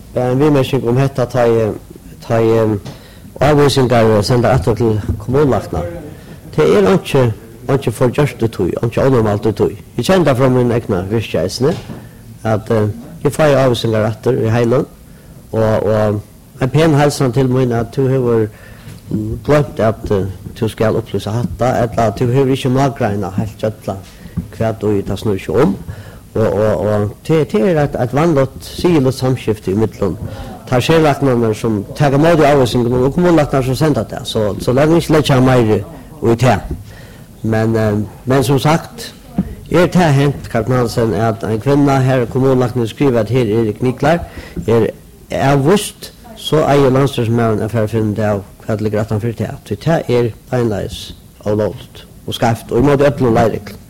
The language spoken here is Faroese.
vi märker om detta ta avvisningar sända att till kommunlagna. Det är inte för just det tog, inte onormalt det tog. Vi kände från min egna visstjäsne att jag får avvisningar efter i Heiland och en pen hälsan till mig att du har glömt att du ska upplysa hatta eller att du har inte magreina helt köttla kvart och det snurrar sig om och det är ett vanligt sidigt samskifte i mitten. Tar självaknarna som tar emot avvisningen och kommunlagnar som sänder det. Så lär vi inte lägga mer ut det. Men som sagt, det har hänt Karpnansen att en kvinna här kommunlagnar skriver att här Erik Niklar avvist så är landstingsmännen för att finna det av vad ligger utanför det. Så det är enledes avlåtet och skaft och i måte öppna leirik.